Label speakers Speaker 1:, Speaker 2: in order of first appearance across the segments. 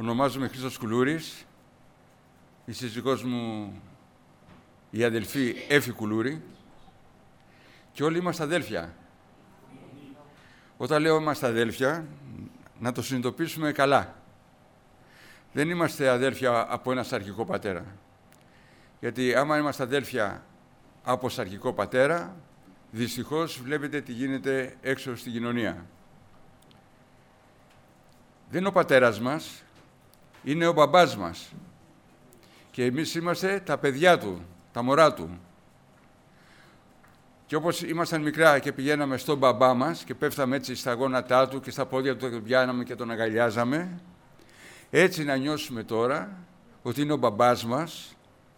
Speaker 1: Ονομάζομαι Χρήστος Κουλούρης, η σύζυγός μου η αδελφή Έφη Κουλούρη και όλοι είμαστε αδέλφια. Όταν λέω είμαστε αδέλφια, να το συνειδητοποιήσουμε καλά. Δεν είμαστε αδέλφια από ένα σαρκικό πατέρα. Γιατί άμα είμαστε αδέλφια από σαρκικό πατέρα, δυστυχώς βλέπετε τι γίνεται έξω στην κοινωνία. Δεν είναι ο πατέρας μας, είναι ο μπαμπάς μας. Και εμείς είμαστε τα παιδιά του, τα μωρά του. Και όπως ήμασταν μικρά και πηγαίναμε στον μπαμπά μας και πέφταμε έτσι στα γόνατά του και στα πόδια του, τον πιάναμε και τον αγκαλιάζαμε, έτσι να νιώσουμε τώρα ότι είναι ο μπαμπάς μας.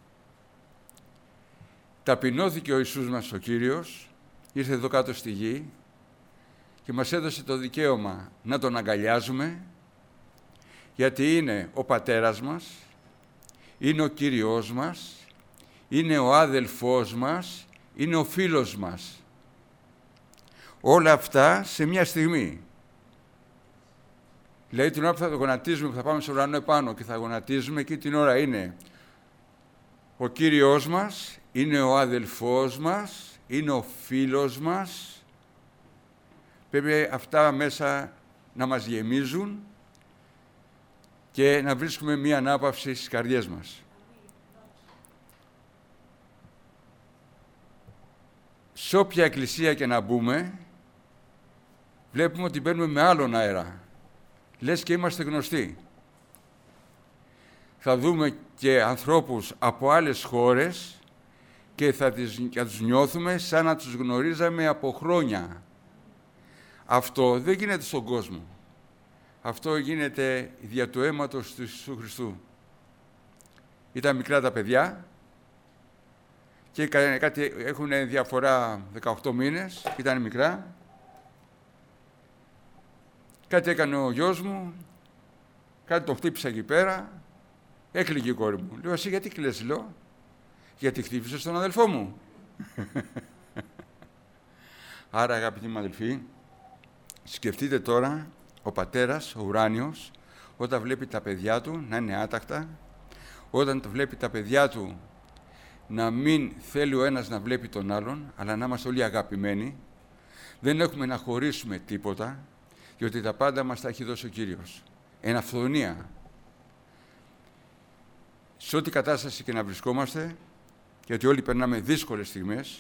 Speaker 1: Ταπεινώθηκε ο Ιησούς μας ο Κύριος, ήρθε εδώ κάτω στη γη και μας έδωσε το δικαίωμα να τον αγκαλιάζουμε, γιατί είναι ο πατέρας μας, είναι ο Κύριος μας, είναι ο άδελφός μας, είναι ο φίλος μας. Όλα αυτά σε μια στιγμή. Δηλαδή την ώρα που θα το γονατίζουμε, που θα πάμε στο ουρανό επάνω και θα γονατίζουμε, εκεί την ώρα είναι ο Κύριος μας, είναι ο άδελφός μας, είναι ο φίλος μας. Πρέπει αυτά μέσα να μας γεμίζουν και να βρίσκουμε μία ανάπαυση στις καρδιές μας. Σε όποια εκκλησία και να μπούμε, βλέπουμε ότι μπαίνουμε με άλλον αέρα. Λες και είμαστε γνωστοί. Θα δούμε και ανθρώπους από άλλες χώρες και θα τους νιώθουμε σαν να τους γνωρίζαμε από χρόνια. Αυτό δεν γίνεται στον κόσμο. Αυτό γίνεται δια του αίματος του Ιησού Χριστού. Ήταν μικρά τα παιδιά και έχουν διαφορά 18 μήνες, ήταν μικρά. Κάτι έκανε ο γιος μου, κάτι τον χτύπησα εκεί πέρα, έκλαιγε η κόρη μου. Λέω, εσύ γιατί κλαις, λέω, γιατί χτύπησες τον αδελφό μου. Άρα, αγαπητοί μου αδελφοί, σκεφτείτε τώρα ο πατέρας, ο ουράνιος, όταν βλέπει τα παιδιά του να είναι άτακτα, όταν βλέπει τα παιδιά του να μην θέλει ο ένας να βλέπει τον άλλον, αλλά να είμαστε όλοι αγαπημένοι, δεν έχουμε να χωρίσουμε τίποτα, διότι τα πάντα μας τα έχει δώσει ο Κύριος. Εν αυθονία. Σε ό,τι κατάσταση και να βρισκόμαστε, γιατί όλοι περνάμε δύσκολες στιγμές,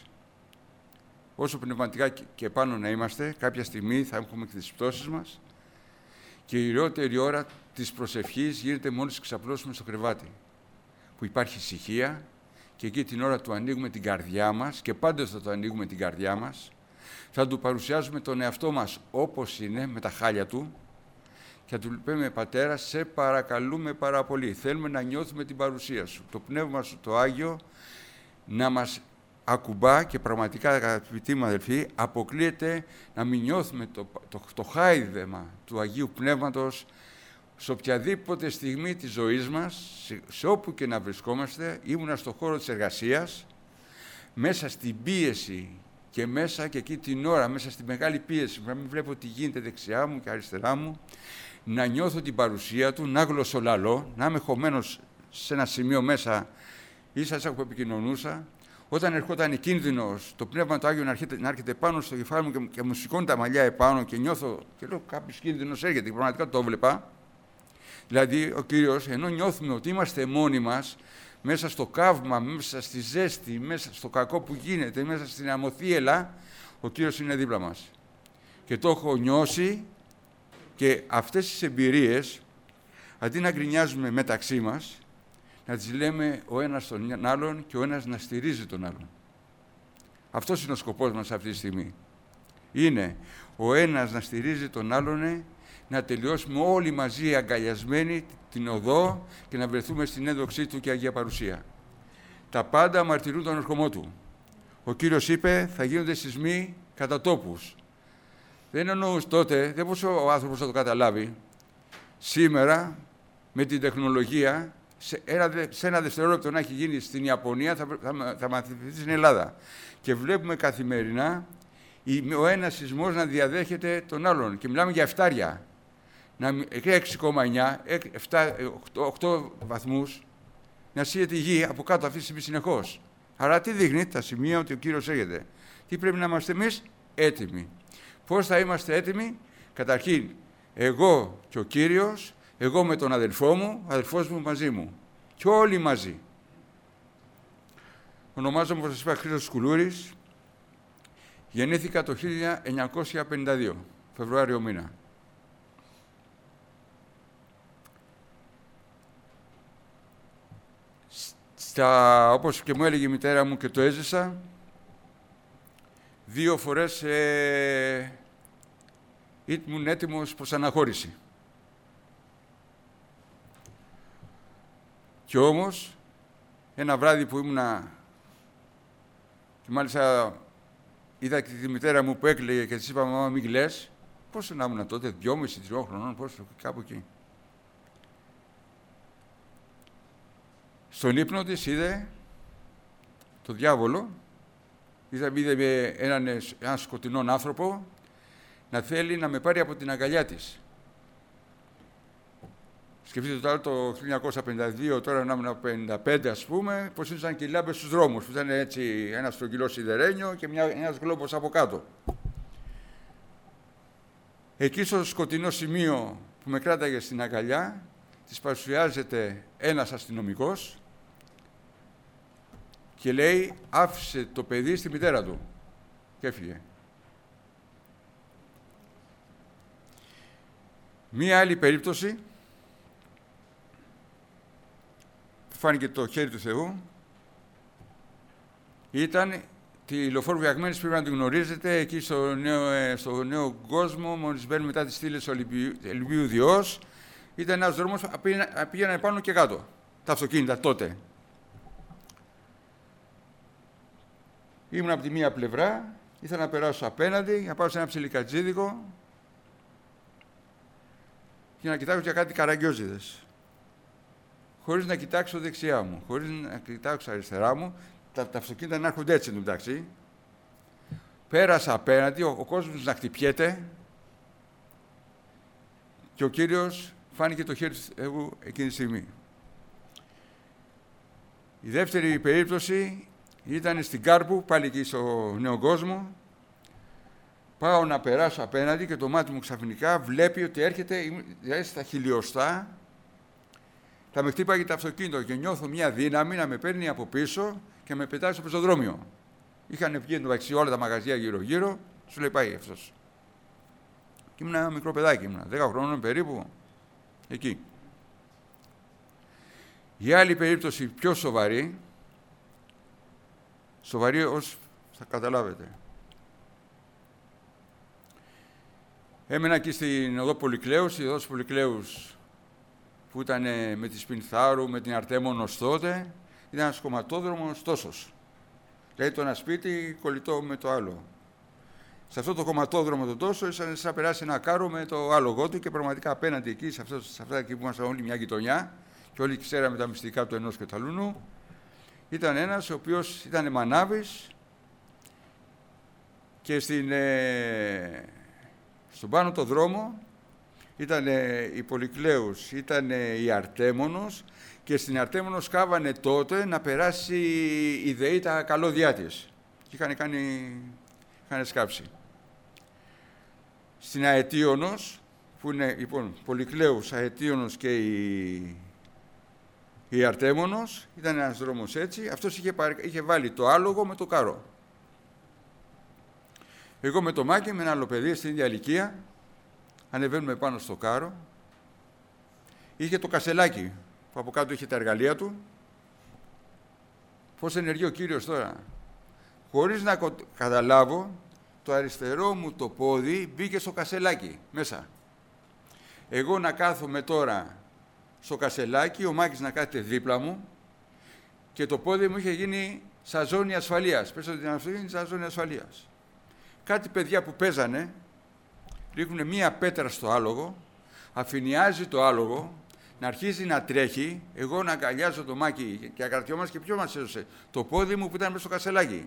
Speaker 1: όσο πνευματικά και πάνω να είμαστε, κάποια στιγμή θα έχουμε και τις πτώσεις μας και η ιερότερη ώρα της προσευχής γίνεται μόλις ξαπλώσουμε στο κρεβάτι, που υπάρχει ησυχία και εκεί την ώρα του ανοίγουμε την καρδιά μας και πάντοτε θα το ανοίγουμε την καρδιά μας, θα του παρουσιάζουμε τον εαυτό μας όπως είναι, με τα χάλια του και θα του λέμε, Πατέρα, σε παρακαλούμε πάρα πολύ, θέλουμε να νιώθουμε την παρουσία σου, το Πνεύμα σου, το Άγιο, να μας ακουμπά και πραγματικά, αγαπητοί μου αδελφοί, αποκλείεται να μην νιώθουμε το χάιδεμα του Αγίου Πνεύματος σε οποιαδήποτε στιγμή της ζωής μας, σε όπου και να βρισκόμαστε, ήμουνα στον χώρο της εργασίας, μέσα στην πίεση και μέσα και εκεί την ώρα, μέσα στη μεγάλη πίεση, να μην βλέπω τι γίνεται δεξιά μου και αριστερά μου, να νιώθω την παρουσία του, να γλωσσολαλώ, να είμαι χωμένος σε ένα σημείο μέσα, ίσα που επικοινωνούσα. Όταν ερχόταν κίνδυνος, το Πνεύμα του Άγιο να έρχεται πάνω στο κεφάλι μου και μου σηκώνει τα μαλλιά επάνω και νιώθω, και λέω κάποιος κίνδυνος έρχεται, και πραγματικά το έβλεπα. Δηλαδή, ο Κύριος, ενώ νιώθουμε ότι είμαστε μόνοι μας, μέσα στο καύμα, μέσα στη ζέστη, μέσα στο κακό που γίνεται, μέσα στην αμοθίελα, ο Κύριος είναι δίπλα μας. Και το έχω νιώσει και αυτές τις εμπειρίες, αντί να γκρινιάζουμε μεταξύ μας, να τις λέμε ο ένας τον άλλον και ο ένας να στηρίζει τον άλλον. Αυτός είναι ο σκοπός μας αυτή τη στιγμή. Είναι ο ένας να στηρίζει τον άλλον, να τελειώσουμε όλοι μαζί αγκαλιασμένοι την οδό και να βρεθούμε στην έδοξή του και Αγία Παρουσία. Τα πάντα μαρτυρούν τον ερχομό του. Ο Κύριος είπε, θα γίνονται σεισμοί κατά τόπους. Δεν εννοούσε τότε, δεν μπορούσε ο άνθρωπος να το καταλάβει. Σήμερα, με την τεχνολογία, σε ένα δευτερόλεπτο να έχει γίνει στην Ιαπωνία, θα μαθηθεί στην Ελλάδα. Και βλέπουμε καθημερινά ο ένας σεισμός να διαδέχεται τον άλλον. Και μιλάμε για εφτάρια. 6,9, 8 βαθμούς, να σύγεται η γη από κάτω αυτή τη στιγμή συνεχώς. Άρα τι δείχνει? Τα σημεία ότι ο Κύριος έρχεται. Τι πρέπει να είμαστε εμείς? Έτοιμοι. Πώς θα είμαστε έτοιμοι? Καταρχήν, εγώ και ο Κύριος, εγώ με τον αδελφό μου, ο αδελφός μου μαζί μου. Και όλοι μαζί. Ονομάζομαι, όπως σας είπα, Χρήστος Κουλούρης. Γεννήθηκα το 1952, Φεβρουάριο μήνα. Όπως και μου έλεγε η μητέρα μου και το έζησα, 2 φορές ήμουν έτοιμος προς αναχώρηση. Και όμως, ένα βράδυ που ήμουνα, και μάλιστα είδα και τη μητέρα μου που έκλαιγε και της είπα, μαμά, μην κλαις. Πόσο να ήμουν τότε, 2,5-3 χρονών, πόσο, κάπου εκεί. Στον ύπνο της είδε το διάβολο, είδε έναν σκοτεινόν άνθρωπο να θέλει να με πάρει από την αγκαλιά της. Σκεφτείτε τώρα το 1952, τώρα να ήμουν 55, ας πούμε, πως ήταν και οι λάμπες στους δρόμους, που ήταν έτσι ένα στρογγυλό σιδερένιο και ένας γλόμπος από κάτω. Εκεί στο σκοτεινό σημείο που με κράταγε στην αγκαλιά, της παρουσιάζεται ένας αστυνομικός και λέει, άφησε το παιδί στη μητέρα του και έφυγε. Μία άλλη περίπτωση, φάνηκε το χέρι του Θεού, ήταν τη Λεωφόρου Βιαγμένης, πρέπει να την γνωρίζετε, εκεί στο νέο κόσμο, μόλις μπαίνουν μετά τις στήλες Ολυμπίου Διός, ήταν ένας δρόμος που πήγαιναν πάνω και κάτω, τα αυτοκίνητα τότε. Ήμουν από τη μία πλευρά, ήθελα να περάσω απέναντι, να πάω σε ένα ψιλικατζίδικο και να κοιτάξω για κάτι καραγκιόζιδες. Χωρίς να κοιτάξω δεξιά μου, χωρίς να κοιτάξω αριστερά μου, τα αυτοκίνητα να έρχονται έτσι εντάξει. Πέρασα απέναντι, ο κόσμος να χτυπιέται και ο Κύριος φάνηκε το χέρι του Θεού εκείνη τη στιγμή. Η δεύτερη περίπτωση ήταν στην Κάρπου, πάλι εκεί στο νέο κόσμο. Πάω να περάσω απέναντι και το μάτι μου ξαφνικά βλέπει ότι έρχεται, δηλαδή στα χιλιοστά, θα με χτύπαγε το αυτοκίνητο και νιώθω μια δύναμη να με παίρνει από πίσω και με πετάει στο πεζοδρόμιο. Είχαν βγει εντωμεταξύ όλα τα μαγαζιά γύρω-γύρω, σου λέει πάει αυτός. Και ήμουν ένα μικρό παιδάκι, ήμουν 10 χρόνων περίπου, εκεί. Η άλλη περίπτωση πιο σοβαρή, ως θα καταλάβετε. Έμενα εκεί στην οδό Πολυκλέους, η οδός Πολυκλέους που ήταν με τη Σπινθάρου, με την Αρτέμονος τότε, ήταν ένας κομματόδρομος τόσος. Δηλαδή το ένα σπίτι κολλητό με το άλλο. Σε αυτό το κομματόδρομο το τόσο, σαν να περάσει ένα κάρο με το άλογο του και πραγματικά απέναντι εκεί, σε αυτά εκεί που ήμασταν όλοι μια γειτονιά και όλοι ξέραμε τα μυστικά του ενός και του αλλούνου, ήταν ένας ο οποίος ήταν μανάβης και στον πάνω το δρόμο ήταν η Πολυκλέους, ήταν η Αρτέμονος και στην Αρτέμονος κάβανε τότε να περάσει η ΔΕΗ τα καλώδιά της. Και είχαν σκάψει. Στην Αετίωνος, που είναι λοιπόν Πολυκλέους, Αετίωνος και η Αρτέμονος, ήταν ένας δρόμος έτσι, αυτός είχε βάλει το άλογο με το κάρο. Εγώ με το Μάκη, με ένα άλλο παιδί στην ίδια ηλικία, ανεβαίνουμε πάνω στο κάρο, είχε το κασελάκι, που από κάτω είχε τα εργαλεία του. Πώς ενεργεί ο Κύριος τώρα. Χωρίς να καταλάβω, το αριστερό μου το πόδι μπήκε στο κασελάκι μέσα. Εγώ να κάθομαι τώρα στο κασελάκι, ο Μάκης να κάθεται δίπλα μου και το πόδι μου είχε γίνει σαν ζώνη ασφαλείας. Πες ότι είναι σαν ζώνη ασφαλείας. Κάτι παιδιά που παίζανε, ρίχνουν μία πέτρα στο άλογο, αφηνιάζει το άλογο, να αρχίζει να τρέχει, εγώ να αγκαλιάζω το Μάκη και ακρατιόμαστε και ποιο μας έδωσε, το πόδι μου που ήταν μέσα στο κασελάκι.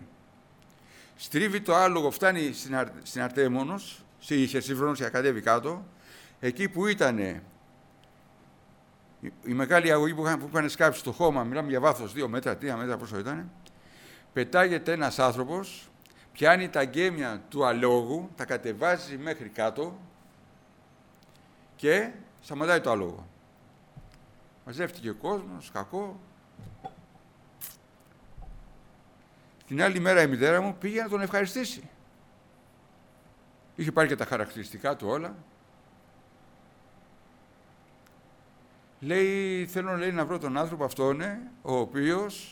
Speaker 1: Στρίβει το άλογο, φτάνει στην Αρτέμονος, είχε σύμφρονος και κατέβει κάτω, εκεί που ήταν η μεγάλη αγωγή που είχαν σκάψει στο χώμα, μιλάμε για βάθος 2 μέτρα, 3 μέτρα, πόσο ήταν, πετάγεται ένας άνθρωπος, πιάνει τα γκέμια του αλόγου, τα κατεβάζει μέχρι κάτω και σταματάει το άλογο. Μαζεύτηκε ο κόσμος, κακό. Την άλλη μέρα η μητέρα μου πήγε να τον ευχαριστήσει. Είχε πάρει και τα χαρακτηριστικά του όλα. Λέει, θέλω να βρω τον άνθρωπο αυτόν, ο οποίος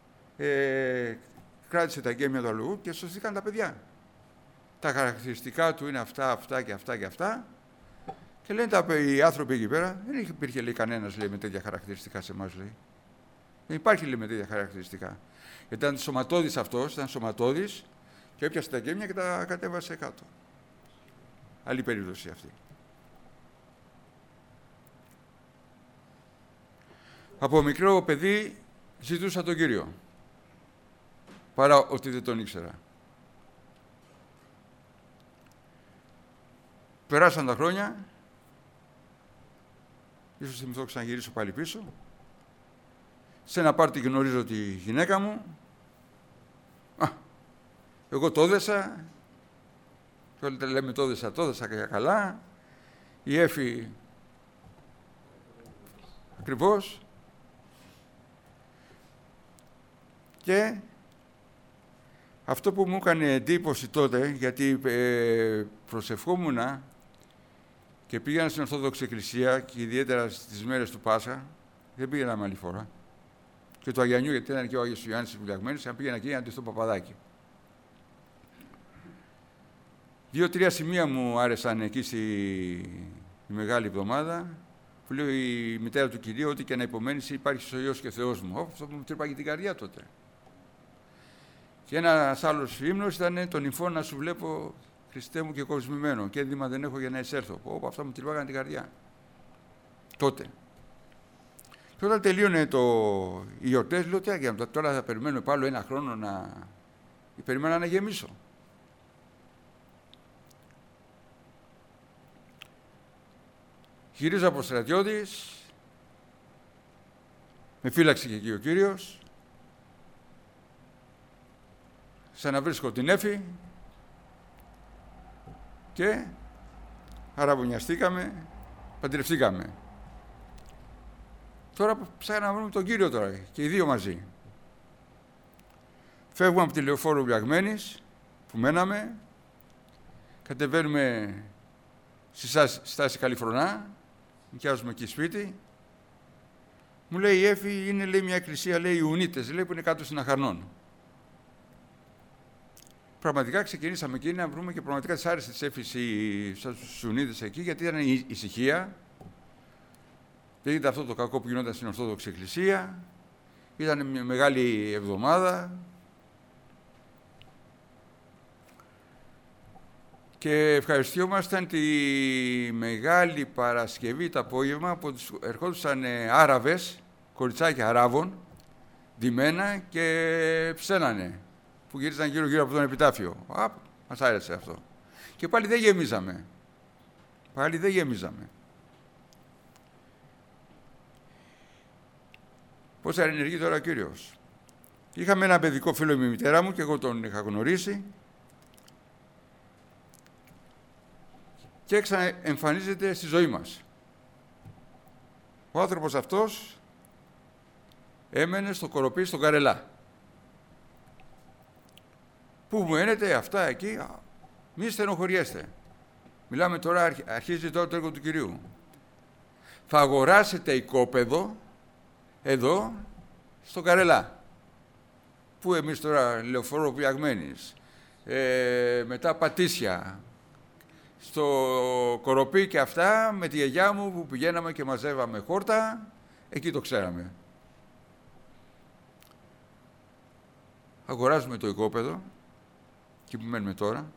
Speaker 1: κράτησε τα γκέμια του αλογού και σωθήκαν τα παιδιά. Τα χαρακτηριστικά του είναι αυτά, αυτά και αυτά και αυτά. Και λένε οι άνθρωποι εκεί πέρα, δεν υπήρχε, λέει, κανένας, λέει, με τέτοια χαρακτηριστικά σε εμάς, λέει. Δεν υπάρχει, λέει, με τέτοια χαρακτηριστικά. Γιατί ήταν σωματώδης αυτός, ήταν σωματώδης και έπιασε τα γκέμια και τα κατέβασε κάτω. Άλλη περίπτωση αυτή. Από μικρό παιδί ζητούσα τον Κύριο, παρά ότι δεν τον ήξερα. Περάσαν τα χρόνια, ίσως θυμηθώ ξαναγυρίσω πάλι πίσω. Σε ένα πάρτι γνωρίζω τη γυναίκα μου. Εγώ το έδεσα. Και όλοι λέμε το έδεσα και καλά. Η Έφη ακριβώς. Και αυτό που μου έκανε εντύπωση τότε, γιατί προσευχόμουνα και πήγαινα στην Ορθόδοξη Εκκλησία και ιδιαίτερα στις μέρες του Πάσχα, δεν πήγαινα άλλη φορά. Και του Αγιανιού, γιατί ήταν και ο Άγιος Ιωάννης Βουλιαγμένης, αν πήγαινα εκεί να ντυθώ παπαδάκι. 2-3 σημεία μου άρεσαν εκεί στη Μεγάλη Εβδομάδα, που λέει η μητέρα του Κυρίου, ότι και να υπομένεις υπάρχει ο Υιός και Θεός μου. Αυτό που μου τρύπαγε την καρδιά τότε. Και ένας άλλος ύμνος ήταν το νυμφό να σου βλέπω, Χριστέ μου, και κοσμημένο. Και ένδυμα δεν έχω για να εισέλθω. Αυτά μου τρύπαγαν την καρδιά. Τότε. Και όταν τελείωνε οι γιορτές, λέω τι άγια, τώρα θα περιμένουμε πάλι ένα χρόνο να... Περιμένα να γεμίσω. Γυρίζω από στρατιώτης, με φύλαξε και εκεί ο Κύριος, ξαναβρίσκω την Έφη και αραβωνιαστήκαμε, παντρευτήκαμε. Τώρα ψάχναμε να βρούμε τον Κύριο τώρα και οι δύο μαζί. Φεύγουμε από τη Λεωφόρο Βουλιαγμένης, που μέναμε, κατεβαίνουμε στη στάση Καλιφρονά, νοικιάζουμε εκεί σπίτι. Μου λέει η Έφη, είναι, λέει, μια εκκλησία, λέει, Ιουνίτες, λέει, που είναι κάτω στην Αχαρνών. Πραγματικά ξεκινήσαμε εκεί να βρούμε και πραγματικά της άρεσε της Έφης στους Ιουνίτες εκεί, γιατί ήταν η ησυχία. Δεν ήταν αυτό το κακό που γινόταν στην Ορθόδοξη Εκκλησία. Ήταν μια μεγάλη εβδομάδα. Και ευχαριστιόμασταν τη Μεγάλη Παρασκευή το απόγευμα που ερχόντουσαν Άραβες, κοριτσάκια Αράβων, ντυμένα και ψένανε, που γύριζαν γύρω-γύρω από τον επιτάφιο. Μας άρεσε αυτό. Και πάλι δεν γεμίζαμε. Πάλι δεν γεμίζαμε. Πώς ενεργεί τώρα ο Κύριος. Είχαμε ένα παιδικό φίλο με η μητέρα μου και εγώ τον είχα γνωρίσει. Και ξαναεμφανίζεται στη ζωή μας. Ο άνθρωπος αυτός έμενε στο Κοροπή, στον Καρελά. Πού μου ένετε αυτά εκεί, μη στενοχωριέστε. Μιλάμε τώρα, αρχίζει τώρα το έργο του Κυρίου. Θα αγοράσετε οικόπεδο εδώ, στον Καρελά. Πού εμείς τώρα, Λεωφόρο Βουλιαγμένης, μετά Πατήσια, στο Κοροπή και αυτά, με τη γιαγιά μου που πηγαίναμε και μαζεύαμε χόρτα, εκεί το ξέραμε. Αγοράζουμε το οικόπεδο, εκεί που μένουμε τώρα,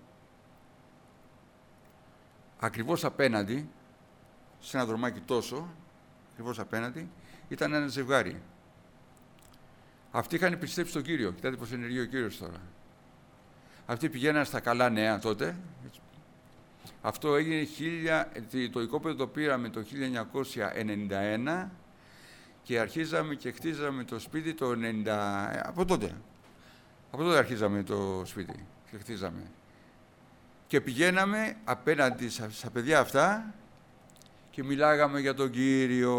Speaker 1: ακριβώς απέναντι, σε ένα δρομάκι τόσο, ακριβώς απέναντι, ήταν ένα ζευγάρι. Αυτοί είχαν πιστέψει στον Κύριο. Κοιτάτε πώς ενεργεί ο Κύριος τώρα. Αυτοί πηγαίναν στα καλά νέα τότε, Αυτό έγινε το οικόπεδο το πήραμε το 1991 και αρχίζαμε και χτίζαμε το σπίτι το 90... Από τότε. Από τότε αρχίζαμε το σπίτι και χτίζαμε. Και πηγαίναμε απέναντι στα παιδιά αυτά και μιλάγαμε για τον Κύριο.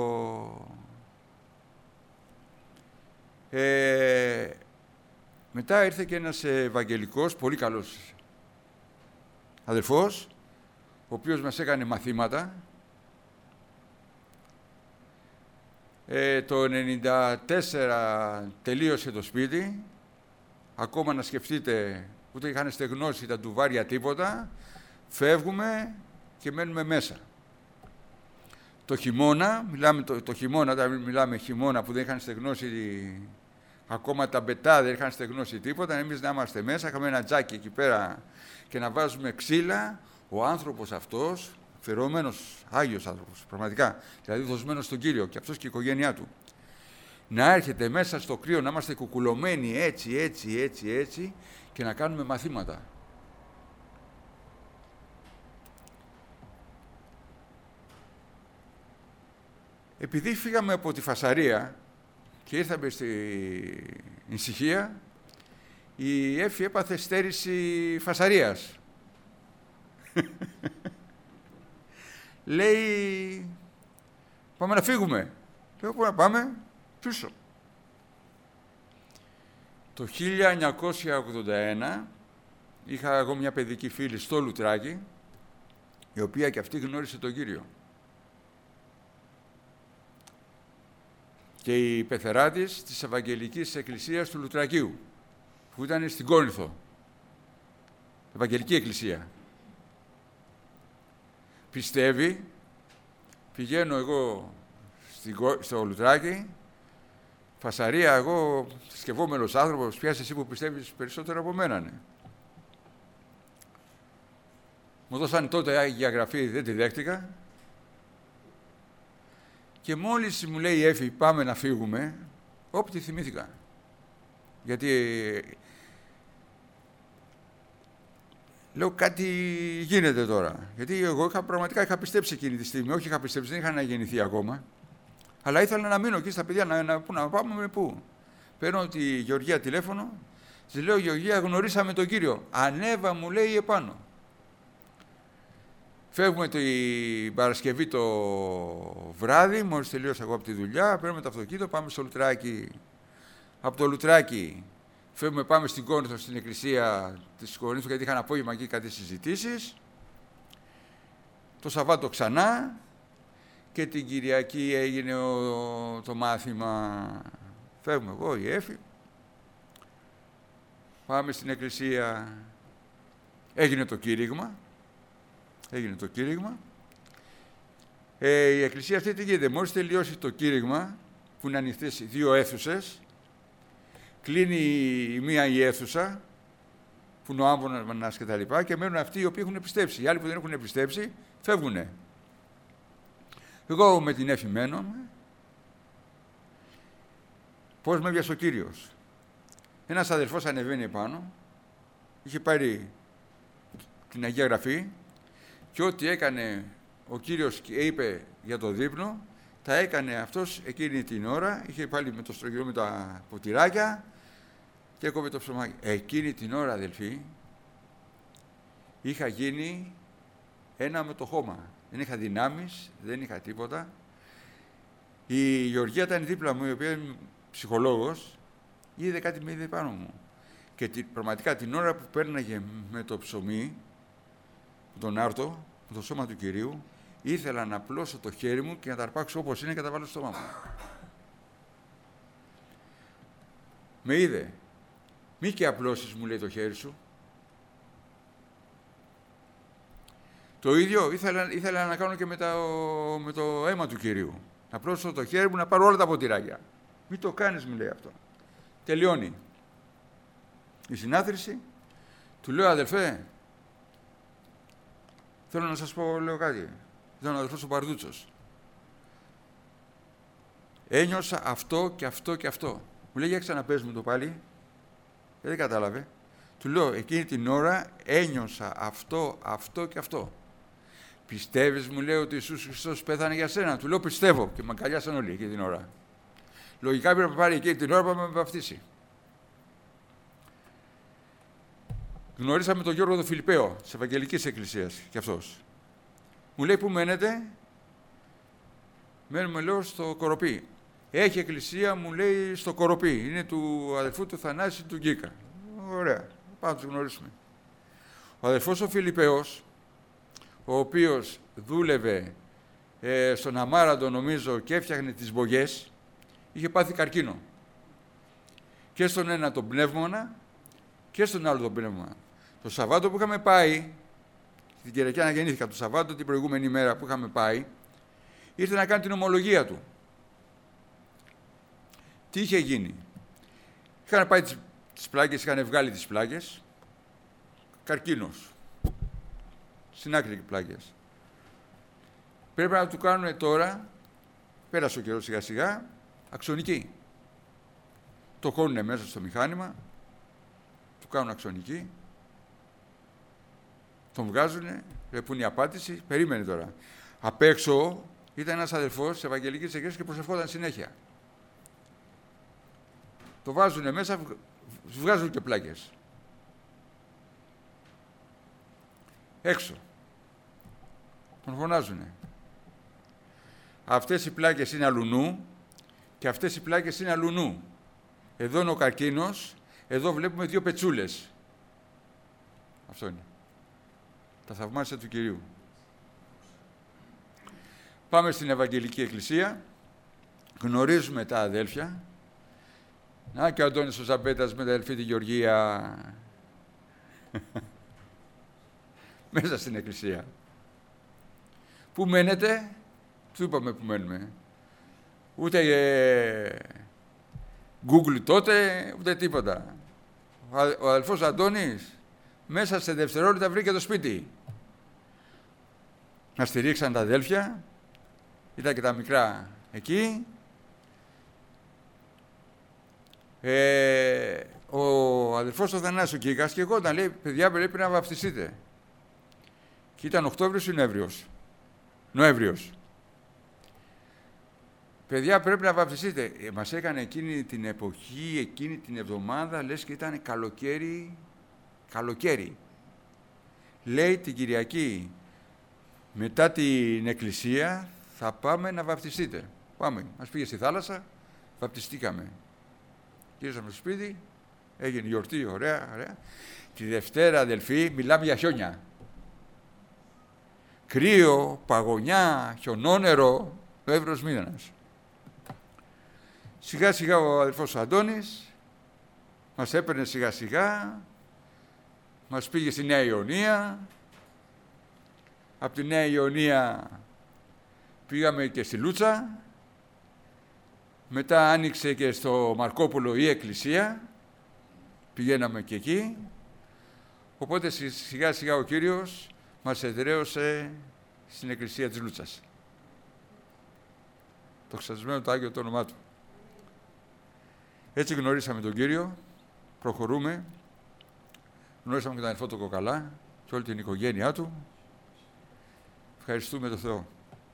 Speaker 1: Μετά ήρθε και ένας Ευαγγελικός, πολύ καλός αδελφός, ο οποίος μας έκανε μαθήματα. Το 1994 τελείωσε το σπίτι. Ακόμα να σκεφτείτε, ούτε είχαν στεγνώσει τα ντουβάρια τίποτα. Φεύγουμε και μένουμε μέσα. Το χειμώνα, μιλάμε χειμώνα που δεν είχαν στεγνώσει ακόμα τα μπετά, δεν είχαν στεγνώσει τίποτα. Εμείς να είμαστε μέσα, είχαμε ένα τζάκι εκεί πέρα και να βάζουμε ξύλα. Ο άνθρωπος αυτός, φερόμενος, Άγιος άνθρωπος, πραγματικά, δηλαδή δοσμένος στον Κύριο και αυτός και η οικογένειά του, να έρχεται μέσα στο κρύο, να είμαστε κουκουλωμένοι έτσι και να κάνουμε μαθήματα. Επειδή φύγαμε από τη φασαρία και ήρθαμε στην ησυχία, η Έφη έπαθε στέρηση φασαρίας. Λέει, πάμε να φύγουμε. Λέω, πού να πάμε? Πίσω. Το 1981 είχα εγώ μια παιδική φίλη στο Λουτράκι, η οποία και αυτή γνώρισε τον Κύριο. Και η πεθερά της Ευαγγελικής Εκκλησίας του Λουτρακίου, που ήταν στην Κόρινθο. Ευαγγελική Εκκλησία. Πιστεύει, πηγαίνω εγώ στο Λουτράκι, φασαρία, εγώ σκευόμενος άνθρωπος, πιάσε εσύ που πιστεύεις περισσότερο από μένα, ναι. Μου δώσαν τότε Άγια Γραφή, δεν τη δέχτηκα. Και μόλις μου λέει η Έφη, πάμε να φύγουμε, όποιοι θυμήθηκα. Γιατί λέω κάτι γίνεται τώρα. Γιατί εγώ πραγματικά είχα πιστέψει εκείνη τη στιγμή. Όχι είχα πιστέψει, δεν είχα αναγεννηθεί ακόμα. Αλλά ήθελα να μείνω εκεί στα παιδιά, να πάμε με πού. Παίρνω τη Γεωργία τηλέφωνο, της λέω, Γεωργία, γνωρίσαμε τον Κύριο. Ανέβα, μου λέει, επάνω. Φεύγουμε την Παρασκευή το βράδυ, μόλις τελείωσα εγώ από τη δουλειά, παίρνουμε το αυτοκίνητο, πάμε στο Λουτράκι. Από το Λουτράκι φεύγουμε, πάμε στην Κόρινθο, στην εκκλησία της Κορίνθου, γιατί είχαν απόγευμα εκεί κάτι συζητήσεις. Το Σαββάτο ξανά και την Κυριακή έγινε το μάθημα. Φεύγουμε εγώ, η Έφη. Πάμε στην εκκλησία. Έγινε το κήρυγμα. Η εκκλησία αυτή τι γίνεται? Μόλις τελειώσει το κήρυγμα, που είναι ανοιχτές 2 αίθουσες, κλείνει η μία η αίθουσα, που είναι ο άμβονας και τα λοιπά, και μένουν αυτοί οι οποίοι έχουν πιστέψει. Οι άλλοι που δεν έχουν πιστέψει, φεύγουνε. Εγώ με την Έφη μένομαι. Πώς με έβιασε ο Κύριος? Ένας αδελφός ανεβαίνει επάνω, είχε πάρει την Αγία Γραφή και ό,τι έκανε ο Κύριος και είπε για το δείπνο, τα έκανε αυτός εκείνη την ώρα, είχε πάλι με το στρογγυλό με τα ποτηράκια και έκοβε το ψωμάκι. Εκείνη την ώρα, αδελφοί, είχα γίνει ένα με το χώμα. Δεν είχα δυνάμεις, δεν είχα τίποτα. Η Γεωργία ήταν δίπλα μου, η οποία είναι ψυχολόγος, είδε κάτι, με είδε πάνω μου. Και πραγματικά την ώρα που πέρναγε με το ψωμί, τον άρτο, με το σώμα του Κυρίου, ήθελα να απλώσω το χέρι μου και να τα αρπάξω όπως είναι και να τα βάλω στο στόμα μου. Με είδε. Μη και απλώσεις, μου λέει, το χέρι σου. Το ίδιο ήθελα να κάνω και με το αίμα του Κυρίου. Να απλώσω το χέρι μου, να πάρω όλα τα ποτηράκια. Μη το κάνεις, μου λέει αυτό. Τελειώνει η συνάθρηση. Του λέω, αδελφέ, θέλω να σας πω, λέω κάτι. Ήταν ο αδελφός ο Παρδούτσος. Ένιωσα αυτό και αυτό και αυτό. Μου λέει, για ξαναπες μου το πάλι. Δεν κατάλαβε. Του λέω, εκείνη την ώρα ένιωσα αυτό, αυτό και αυτό. Πιστεύεις, μου λέει, ότι ο Ιησούς Χριστός πέθανε για σένα? Του λέω πιστεύω, και με αγκαλιάσαν όλοι εκείνη την ώρα. Λογικά πρέπει να πάρει εκείνη την ώρα να με βαφτίσει. Γνωρίσαμε τον Γιώργο τον Φιλιππαίο της Ευαγγελικής Εκκλησίας κι αυτός. Μου λέει, πού μένετε? Μένουμε, λέω, στο Κοροπή. Έχει εκκλησία, μου λέει, στο Κοροπή. Είναι του αδελφού του Θανάση του Γκίκα. Ωραία, πάμε να τους γνωρίσουμε. Ο αδελφός ο Φιλιππαίος, ο οποίος δούλευε στον Αμάραντο, νομίζω, και έφτιαχνε τις μπογιές, είχε πάθει καρκίνο. Και στον ένα τον πνεύμονα και στον άλλο τον πνεύμονα. Το Σαββάτο που είχαμε πάει, στην Κυριακή αναγεννήθηκα, το Σαββάτο την προηγούμενη μέρα που είχαμε πάει, ήρθε να κάνει την ομολογία του. Τι είχε γίνει? Είχαν πάει τις πλάκες, είχαν βγάλει τις πλάκες, καρκίνος. Στην άκρη πλάκες. Πρέπει να του κάνουν τώρα, πέρασε ο καιρός σιγά σιγά, αξονική. Το χώνουνε μέσα στο μηχάνημα, του κάνουν αξονική, τον βγάζουνε, βλέπουν η απάντηση, περίμενε τώρα. Απ' έξω ήταν ένας αδελφός της Ευαγγελικής Εκκλησίας και προσευχόταν συνέχεια. Το βάζουνε μέσα, βγάζουν και πλάκες. Έξω. Τον φωνάζουνε. Αυτές οι πλάκες είναι αλουνού και αυτές οι πλάκες είναι αλουνού. Εδώ είναι ο καρκίνος, εδώ βλέπουμε 2 πετσούλες. Αυτό είναι. Τα θαυμάσια του Κυρίου. Πάμε στην Ευαγγελική Εκκλησία, γνωρίζουμε τα αδέλφια. Να και ο Αντώνης ο Ζαμπέτας με την αδελφή τη Γεωργία. Μέσα στην Εκκλησία. Πού μένετε? Του είπαμε που μένουμε. Ούτε Google τότε, ούτε τίποτα. Ο αδελφός Αντώνης μέσα σε δευτερόλεπτα βρήκε το σπίτι. Να στηρίξαν τα αδέλφια, ήταν και τα μικρά εκεί. Ο αδελφός ο Θανάσης ο Κίκας και εγώ όταν λέει, παιδιά, πρέπει να βαφτιστείτε. Και ήταν Οκτώβριος ή Νοέμβριος. Παιδιά, πρέπει να βαφτιστείτε. Μας έκανε εκείνη την εποχή, εκείνη την εβδομάδα, λες και ήταν καλοκαίρι. Λέει την Κυριακή, μετά την εκκλησία, θα πάμε να βαφτιστείτε. Πάμε. Μας πήγε στη θάλασσα, βαπτιστήκαμε. Γύρισαμε στο σπίτι, έγινε γιορτή, ωραία. Τη Δευτέρα, αδελφοί, μιλάμε για χιόνια. Κρύο, παγωνιά, χιονόνερο, Νοέμβριος μήνας. Σιγά σιγά ο αδελφός Αντώνης μας έπαιρνε σιγά σιγά, μας πήγε στη Νέα Ιωνία. Από τη Νέα Ιωνία πήγαμε και στη Λούτσα. Μετά άνοιξε και στο Μαρκόπουλο η εκκλησία. Πηγαίναμε και εκεί. Οπότε σιγά σιγά ο Κύριος μας εδραίωσε στην εκκλησία της Λούτσας. Το ξασμένο το Άγιο το όνομά του. Έτσι γνωρίσαμε τον Κύριο, προχωρούμε. Γνωρίσαμε και τον αδελφό τον Κοκαλά και όλη την οικογένειά του. Ευχαριστούμε τον Θεό.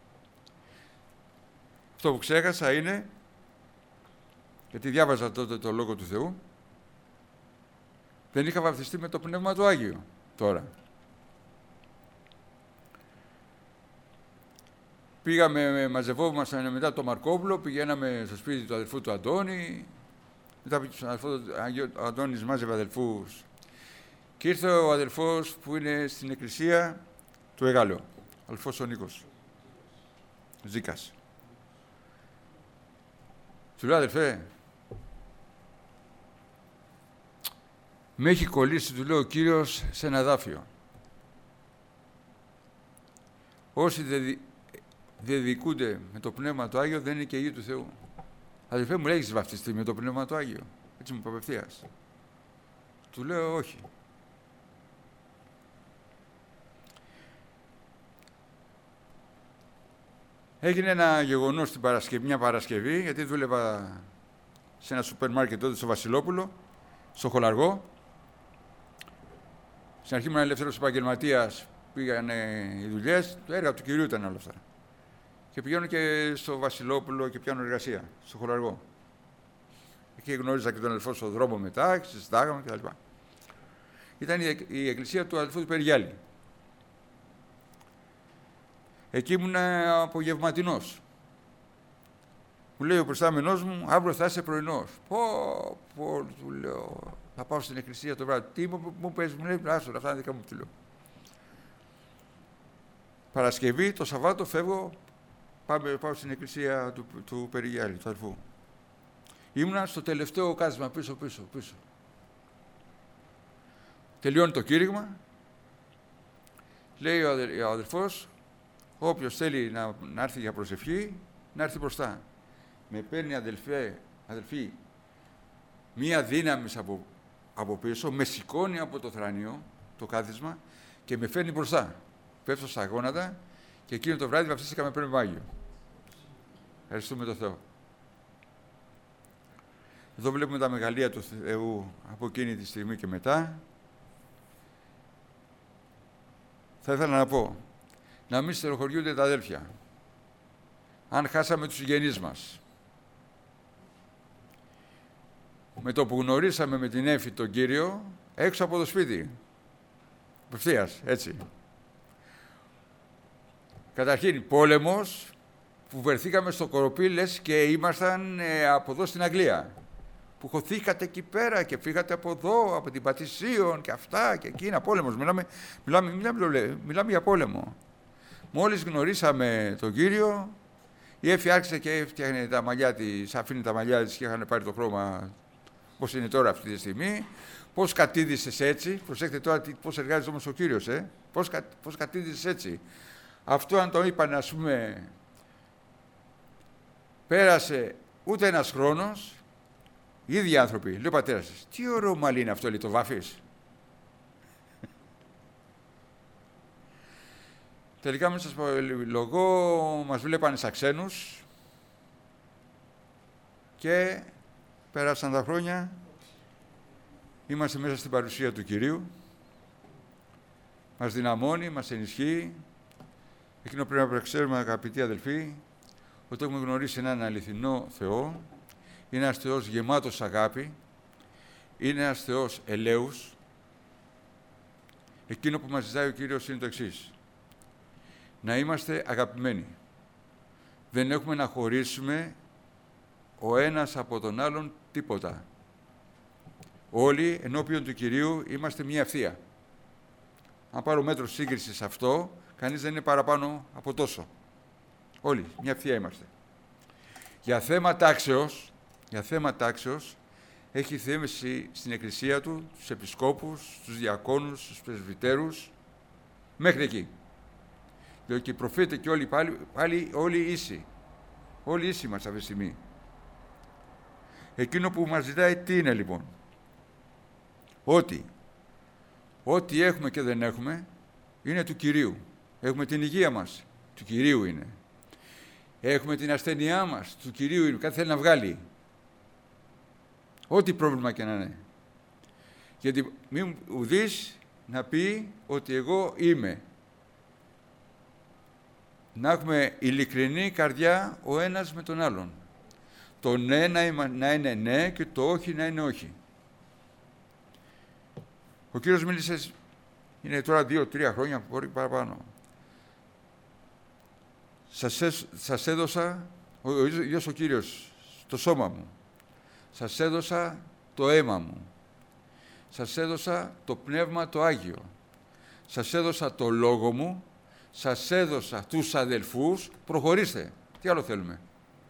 Speaker 1: Αυτό που ξέχασα είναι, γιατί διάβαζα τότε το Λόγο του Θεού, δεν είχα βαπτιστεί με το Πνεύμα του Άγιο τώρα. Πήγαμε, μαζευόμασταν μετά το Μαρκόπουλο, πηγαίναμε στο σπίτι του αδελφού του Αντώνη, μετά ο αδελφός ο Αντώνης μάζευε αδελφούς και ήρθε ο αδελφός που είναι στην εκκλησία του Εγάλεο, ο αδελφός ο Νίκος, Ζήκας. Του λέω, αδελφέ, με έχει κολλήσει, του λέω, ο Κύριος σε ένα δάφιο. Όσοι διαδικούνται με το Πνεύμα του Άγιο δεν είναι και γη του Θεού. Αδελφέ, μου λέει, έχεις βαφτιστεί με το Πνεύμα του Άγιο? Έτσι μου είπε απευθείας. Του λέω, όχι. Έγινε ένα γεγονός μια Παρασκευή, γιατί δούλευα σε ένα σούπερ μάρκετ τότε στο Βασιλόπουλο, στο Χολαργό. Στην αρχή ήμουν ελεύθερος επαγγελματίας, πήγανε οι δουλειές, το έργα του Κυρίου ήταν όλα αυτά. Και πηγαίνω και στο Βασιλόπουλο και πιάνω εργασία, στο χωραργό. Εκεί γνώριζα και τον αδελφό στον δρόμο μετά, συζητάγαμε κτλ. Ήταν η εκκλησία του αδελφού του Περιγιάλη. Εκεί ήμουν απογευματινός. Μου λέει ο προστάμενός μου, αύριο θα είσαι πρωινός. Πω, του λέω, θα πάω στην εκκλησία το βράδυ. Τι μου πες, μου λέει, άστο, αυτά είναι δικά μου, του λέω. Παρασκευή, το Σαββάτο φεύγω, πάω στην εκκλησία του Περιγιάλη, του αδελφού. Ήμουνα στο τελευταίο κάθισμα, πίσω. Τελειώνει το κήρυγμα. Λέει ο αδελφός, όποιος θέλει να έρθει για προσευχή, να έρθει μπροστά. Με παίρνει αδελφή, μία δύναμη από πίσω, με σηκώνει από το θρανίο, το κάθισμα, και με φέρνει μπροστά. Πέφτω στα γόνατα και εκείνο το βράδυ βαφτίστηκα με Πνεύμα Άγιο. Ευχαριστούμε τον Θεό. Εδώ βλέπουμε τα μεγαλεία του Θεού από εκείνη τη στιγμή και μετά. Θα ήθελα να πω, να μην στεροχωριούνται τα αδέλφια. Αν χάσαμε τους συγγενείς μας, με το που γνωρίσαμε με την Εύη τον Κύριο, έξω από το σπίτι, απευθείας, έτσι. Καταρχήν, πόλεμος, που βρεθήκαμε στο Κοροπή, λες και ήμασταν από εδώ στην Αγγλία. Που χωθήκατε εκεί πέρα και φύγατε από εδώ, από την Πατησίων και αυτά και εκείνα. Πόλεμος. Μιλάμε για πόλεμο. Μόλις γνωρίσαμε τον Κύριο, η Εύη άρχισε και έφτιαχνε τα μαλλιά της, αφήνει τα μαλλιά της και είχαν πάρει το χρώμα πώς είναι τώρα αυτή τη στιγμή. Πώς κατήδησες έτσι. Προσέξτε τώρα πώς εργάζεται όμως ο Κύριος, Πώς κατήδησες έτσι. Αυτό αν το είπαν, ας πούμε, πέρασε ούτε ένας χρόνος, οι ίδιοι άνθρωποι, λέει ο πατέρας της, τι ωραίο μαλλί είναι αυτό, λέει, το βάφεις. Τελικά μην σας πω, λογό, μας βλέπανε σαν ξένους και πέρασαν τα χρόνια, είμαστε μέσα στην παρουσία του Κυρίου, μας δυναμώνει, μας ενισχύει. Εκείνο πρέπει να ξέρουμε, αγαπητοί αδελφοί, ότι έχουμε γνωρίσει έναν αληθινό Θεό. Είναι ένας Θεός γεμάτος αγάπη, είναι ένας Θεός ελέους. Εκείνο που μας ζητάει ο Κύριος είναι το εξής. Να είμαστε αγαπημένοι. Δεν έχουμε να χωρίσουμε ο ένας από τον άλλον τίποτα. Όλοι ενώπιον του Κυρίου είμαστε μία ευθεία. Αν πάρω μέτρο σύγκρισης αυτό, κανείς δεν είναι παραπάνω από τόσο. Όλοι, μία ευθεία είμαστε. Για θέμα τάξεως, έχει θέμεση στην Εκκλησία του, στους επισκόπους, στους διακόνους, στους πρεσβυτέρους, μέχρι εκεί. Διότι και οι προφήτες και όλοι πάλι όλοι ίσοι. Όλοι ίσοι μας αυτή τη στιγμή. Εκείνο που μας ζητάει τι είναι λοιπόν. Ό,τι έχουμε και δεν έχουμε, είναι του Κυρίου. Έχουμε την υγεία μας, του Κυρίου είναι. Έχουμε την ασθένειά μας, του Κυρίου είναι. Κάτι θέλει να βγάλει. Ό,τι πρόβλημα και να είναι. Γιατί μην ουδείς να πει ότι εγώ είμαι. Να έχουμε ειλικρινή καρδιά ο ένας με τον άλλον. Το ναι να είναι ναι και το όχι να είναι όχι. Ο Κύριος μίλησε, είναι τώρα 2-3 χρόνια, μπορεί παραπάνω. Σας έδωσα, ο ίδιος ο Κύριος, το σώμα μου. Σας έδωσα το αίμα μου. Σας έδωσα το Πνεύμα το Άγιο. Σας έδωσα το Λόγο μου. Σας έδωσα τους αδελφούς. Προχωρήστε. Τι άλλο θέλουμε.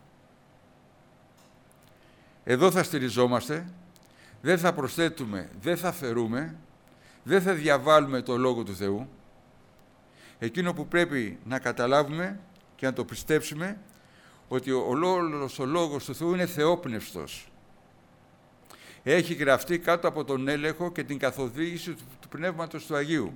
Speaker 1: Εδώ θα στηριζόμαστε. Δεν θα προσθέτουμε, δεν θα φερούμε. Δεν θα διαβάλουμε το Λόγο του Θεού. Εκείνο που πρέπει να καταλάβουμε και να το πιστέψουμε, ότι ο Λόγος του Θεού είναι θεόπνευστος. Έχει γραφτεί κάτω από τον έλεγχο και την καθοδήγηση του Πνεύματος του Αγίου.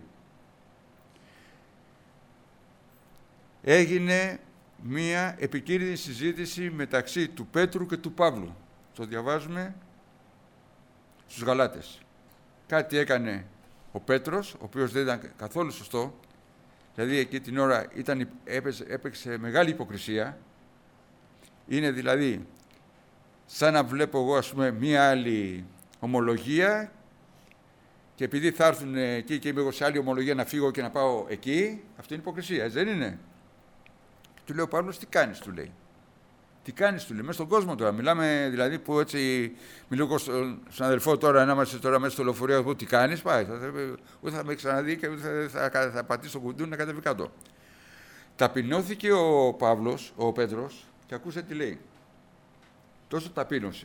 Speaker 1: Έγινε μία επικίνδυνη συζήτηση μεταξύ του Πέτρου και του Παύλου. Το διαβάζουμε στους Γαλάτες. Κάτι έκανε ο Πέτρος, ο οποίος δεν ήταν καθόλου σωστό, δηλαδή εκεί την ώρα έπαιξε μεγάλη υποκρισία. Είναι δηλαδή σαν να βλέπω εγώ, ας πούμε, μία άλλη ομολογία και επειδή θα έρθουν εκεί και είμαι εγώ σε άλλη ομολογία να φύγω και να πάω εκεί, αυτό είναι υποκρισία, δεν είναι? Του λέει ο Παύλος, τι κάνεις, του λέει. Τι κάνεις, του λέει, μέσα στον κόσμο τώρα. Μιλάμε δηλαδή που έτσι, μιλώ στον αδελφό τώρα, να είμαστε τώρα μέσα στο λεωφορείο, που τι κάνεις, πάει. Ούτε θα με ξαναδεί και ούτε θα πατήσει το κουντούνι να κατέβει κάτω. Ταπεινώθηκε ο Παύλος, ο Πέτρος, και ακούσε τι λέει. Τόσο ταπείνωση.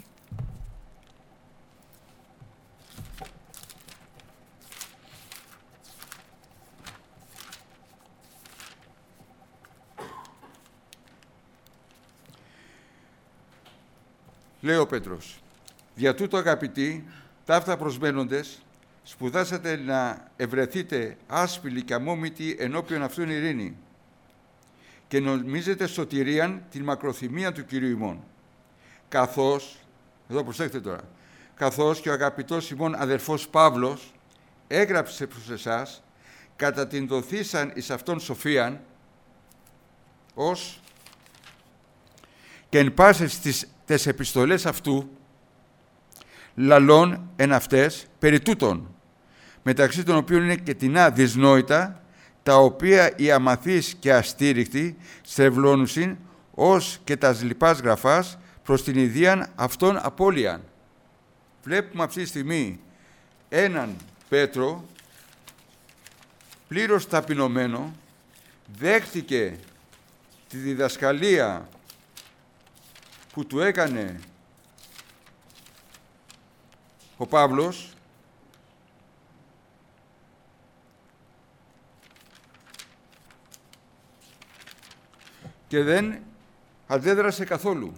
Speaker 1: Λέει ο Πέτρος, «Δια τούτο, αγαπητοί, ταύτα προσμένοντες, σπουδάσατε να ευρεθείτε άσπηλοι και αμόμητοι ενώπιον αυτούν ειρήνη και νομίζετε σωτηρίαν την μακροθυμία του Κυρίου ημών. Καθώς, εδώ προσέξτε τώρα, καθώς και ο αγαπητός ημών αδερφός Παύλος έγραψε προς εσάς κατά την δοθήσαν εις αυτόν σοφίαν, ως και εν πάσες τις επιστολές αυτού, λαλών εν αυτές, περί τούτων, μεταξύ των οποίων είναι και τινά δυσνόητα, τα οποία οι αμαθείς και αστήρικτοι στρεβλώνουσιν, ως και τας λοιπάς γραφάς, προς την ιδίαν αυτών απώλειαν. Βλέπουμε αυτή τη στιγμή έναν Πέτρο, πλήρως ταπεινωμένο, δέχτηκε τη διδασκαλία που του έκανε ο Παύλος και δεν αντέδρασε καθόλου.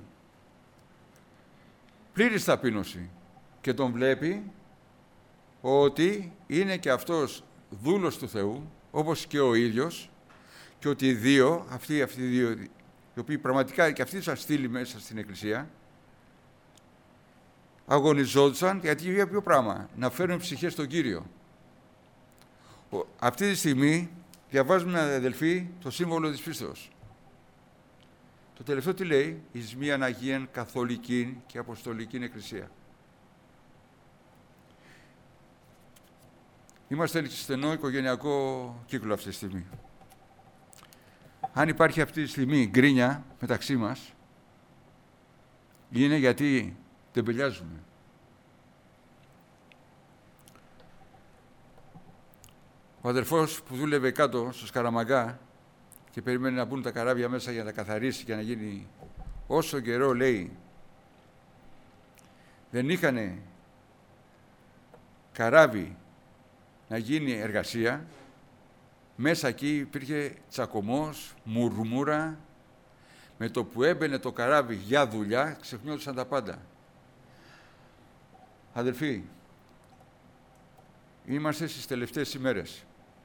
Speaker 1: Πλήρης ταπείνωση. Και τον βλέπει ότι είναι και αυτός δούλος του Θεού, όπως και ο ίδιος, και ότι οι δύο, αυτοί οι δύο, οι οποίοι πραγματικά και αυτοί τους στείλει μέσα στην Εκκλησία, αγωνιζόντουσαν για ποιο πράγμα? Να φέρουν ψυχές στον Κύριο. Αυτή τη στιγμή διαβάζουμε, αδελφοί, το σύμβολο της πίστεως. Το τελευταίο τι λέει? Εις μίαν Αγίαν Καθολική και Αποστολική Εκκλησία. Είμαστε σε στενό οικογενειακό κύκλο αυτή τη στιγμή. Αν υπάρχει αυτή τη στιγμή γκρίνια μεταξύ μας, είναι γιατί τεμπελιάζουμε. Ο αδερφός που δούλευε κάτω στο Σκαραμαγκά και περιμένει να μπουν τα καράβια μέσα για να τα καθαρίσει και να γίνει όσο καιρό, λέει, δεν είχανε καράβι να γίνει εργασία, μέσα εκεί υπήρχε τσακωμός, μουρμούρα, με το που έμπαινε το καράβι για δουλειά, ξεχνιόντουσαν τα πάντα. Αδελφοί, είμαστε στις τελευταίες ημέρες.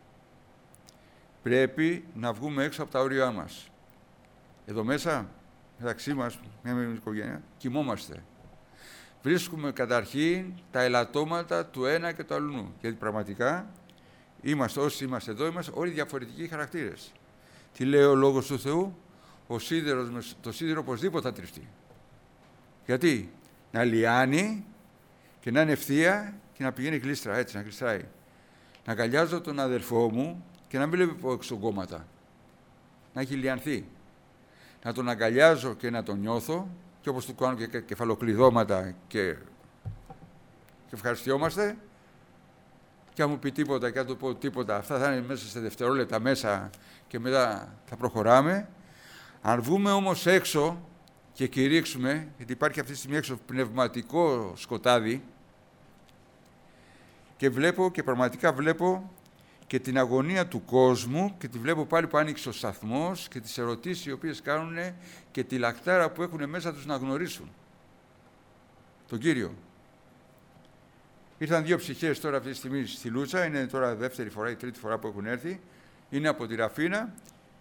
Speaker 1: Πρέπει να βγούμε έξω από τα όρια μας. Εδώ μέσα, μεταξύ μας, μια οικογένεια, κοιμόμαστε. Βρίσκουμε καταρχήν τα ελαττώματα του ένα και του αλλού. Γιατί πραγματικά, όσοι είμαστε εδώ, είμαστε όλοι διαφορετικοί χαρακτήρες. Τι λέει ο Λόγος του Θεού? Το σίδερο οπωσδήποτε θα τριφτεί. Γιατί? Να λιάνει και να είναι ευθεία και να πηγαίνει γλίστρα, έτσι, να γλιστράει. Να αγκαλιάζω τον αδελφό μου και να μην βλέπει εξογκώματα. Να έχει λιανθεί. Να τον αγκαλιάζω και να τον νιώθω και όπως του κάνω και κεφαλοκλειδώματα και ευχαριστιόμαστε και αν μου πει τίποτα και αν του πω τίποτα, αυτά θα είναι μέσα σε δευτερόλεπτα μέσα και μετά θα προχωράμε. Αν βγούμε όμως έξω και κηρύξουμε, γιατί υπάρχει αυτή τη στιγμή έξω πνευματικό σκοτάδι και πραγματικά βλέπω και την αγωνία του κόσμου και τη βλέπω πάλι που άνοιξε ο σταθμός και τις ερωτήσεις οι οποίες κάνουν και τη λαχτάρα που έχουν μέσα τους να γνωρίσουν τον Κύριο. Ήρθαν δύο ψυχές τώρα αυτή τη στιγμή στη Λούτσα, είναι τώρα δεύτερη φορά ή τρίτη φορά που έχουν έρθει, είναι από τη Ραφίνα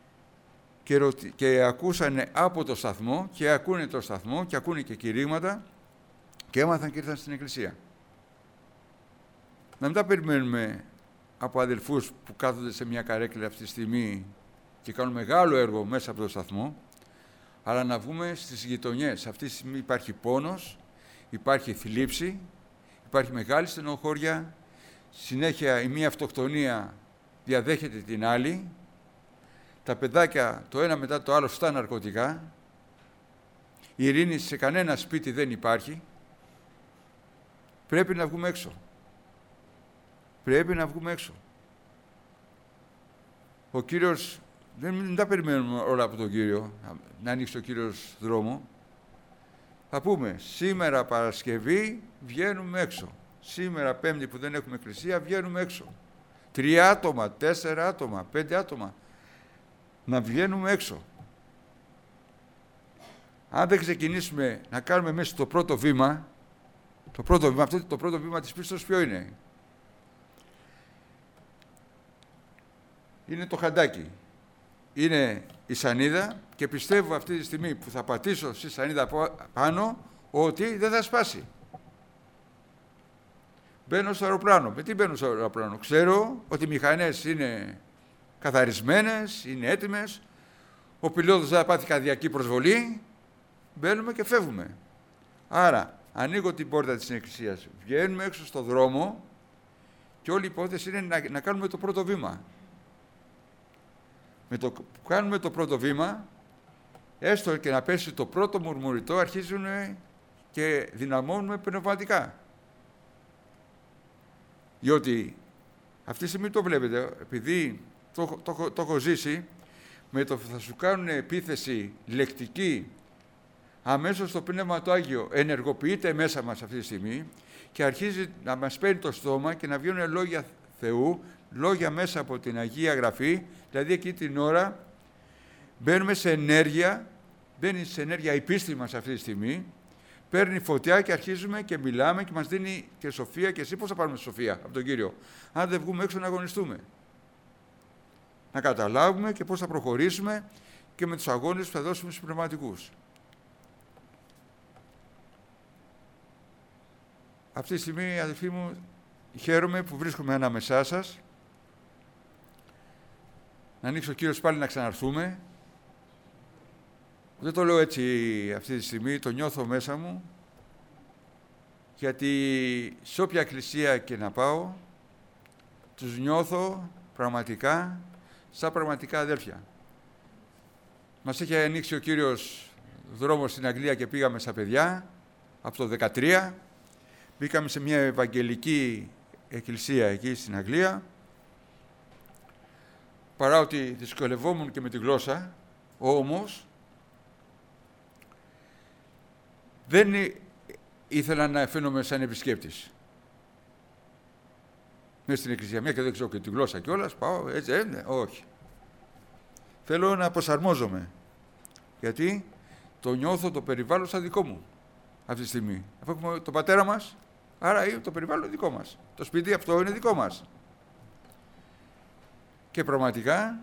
Speaker 1: και ακούσανε από το σταθμό και ακούνε το σταθμό και ακούνε και κηρύγματα και έμαθαν και ήρθαν στην Εκκλησία. Να μην τα περιμένουμε από αδελφούς που κάθονται σε μια καρέκλα αυτή τη στιγμή και κάνουν μεγάλο έργο μέσα από το σταθμό, αλλά να βγούμε στις γειτονιές. Αυτή τη στιγμή υπάρχει πόνος, υπάρχει θλίψη, υπάρχει μεγάλη στενοχώρια, συνέχεια η μία αυτοκτονία διαδέχεται την άλλη, τα παιδάκια το ένα μετά το άλλο στα ναρκωτικά, η ειρήνη σε κανένα σπίτι δεν υπάρχει. Πρέπει να βγούμε έξω. Πρέπει να βγούμε έξω. Ο Κύριος, δεν τα περιμένουμε όλα από τον Κύριο, να ανοίξει ο Κύριος δρόμο. Θα πούμε, σήμερα Παρασκευή βγαίνουμε έξω. Σήμερα Πέμπτη που δεν έχουμε εκκλησία, βγαίνουμε έξω. 3 άτομα, 4 άτομα, 5 άτομα. Να βγαίνουμε έξω. Αν δεν ξεκινήσουμε να κάνουμε μέσα το πρώτο βήμα, το πρώτο βήμα της πίστης ποιο είναι? Είναι το χαντάκι. Είναι η σανίδα και πιστεύω αυτή τη στιγμή που θα πατήσω στη σανίδα πάνω ότι δεν θα σπάσει. Μπαίνω στο αεροπλάνο. Με τι μπαίνω στο αεροπλάνο? Ξέρω ότι οι μηχανές είναι καθαρισμένες, είναι έτοιμες, ο πιλότος δεν θα πάθει καρδιακή προσβολή, μπαίνουμε και φεύγουμε. Άρα, ανοίγω την πόρτα της εκκλησίας, βγαίνουμε έξω στο δρόμο και όλη η υπόθεση είναι να κάνουμε το πρώτο βήμα. Με το που κάνουμε το πρώτο βήμα, έστω και να πέσει το πρώτο μουρμουριτό, αρχίζουν και δυναμώνουμε πνευματικά. Διότι αυτή τη στιγμή το βλέπετε, επειδή το έχω ζήσει, με το που θα σου κάνουν επίθεση λεκτική, αμέσως το Πνεύμα του Άγιο ενεργοποιείται μέσα μας αυτή τη στιγμή και αρχίζει να μας παίρνει το στόμα και να βγαίνουν λόγια Θεού, λόγια μέσα από την Αγία Γραφή, δηλαδή εκεί την ώρα μπαίνουμε σε ενέργεια, μπαίνει σε ενέργεια η πίστη μας αυτή τη στιγμή, παίρνει φωτιά και αρχίζουμε και μιλάμε και μας δίνει και σοφία. Και εσύ πώς θα πάρουμε σοφία από τον Κύριο? Αν δεν βγούμε έξω να αγωνιστούμε. Να καταλάβουμε και πώς θα προχωρήσουμε και με τους αγώνες που θα δώσουμε στους πνευματικούς. Αυτή τη στιγμή, αδελφοί μου, χαίρομαι που βρίσκομαι ανάμεσά σας. Να ανοίξει ο Κύριος πάλι να ξαναρθούμε. Δεν το λέω έτσι αυτή τη στιγμή, το νιώθω μέσα μου, γιατί σε όποια εκκλησία και να πάω, τους νιώθω πραγματικά σαν πραγματικά αδέλφια. Μας έχει ανοίξει ο Κύριος δρόμο στην Αγγλία και πήγαμε στα παιδιά, από το 2013. Μπήκαμε σε μια ευαγγελική εκκλησία εκεί στην Αγγλία. Παρά ότι δυσκολευόμουν και με τη γλώσσα, όμως δεν ήθελα να φαίνομαι σαν επισκέπτης. Μέσα στην εκκλησία, μια και δεν ξέρω και τη γλώσσα κιόλας, πάω έτσι, όχι. Θέλω να προσαρμόζομαι. Γιατί το νιώθω το περιβάλλον σαν δικό μου αυτή τη στιγμή. Αφού έχουμε τον πατέρα μας, άρα το περιβάλλον δικό μας. Το σπίτι αυτό είναι δικό μας. Και πραγματικά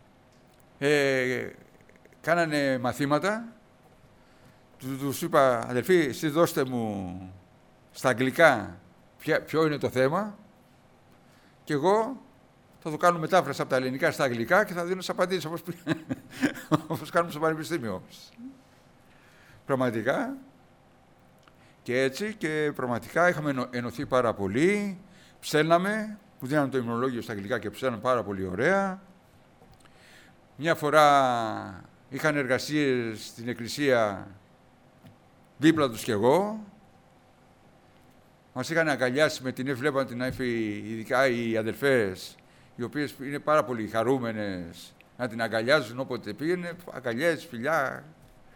Speaker 1: κάνανε μαθήματα. Τους είπα, αδελφοί, εσείς δώστε μου στα αγγλικά ποιο είναι το θέμα και εγώ θα το κάνω μετάφραση από τα ελληνικά στα αγγλικά και θα δίνω τις απαντήσεις όπως κάνουμε στο πανεπιστήμιο. Πραγματικά. Και έτσι και πραγματικά είχαμε ενωθεί πάρα πολύ. Ψέλναμε, μου δίνανε το ημνολόγιο στα αγγλικά και ψέλναμε πάρα πολύ ωραία. Μια φορά είχαν εργασίες στην εκκλησία δίπλα τους κι εγώ. Μας είχαν αγκαλιάσει με την βλέπαν την έφη, ειδικά οι αδελφές, οι οποίες είναι πάρα πολύ χαρούμενες να την αγκαλιάζουν όποτε πήγαινε, αγκαλιές, φιλιά.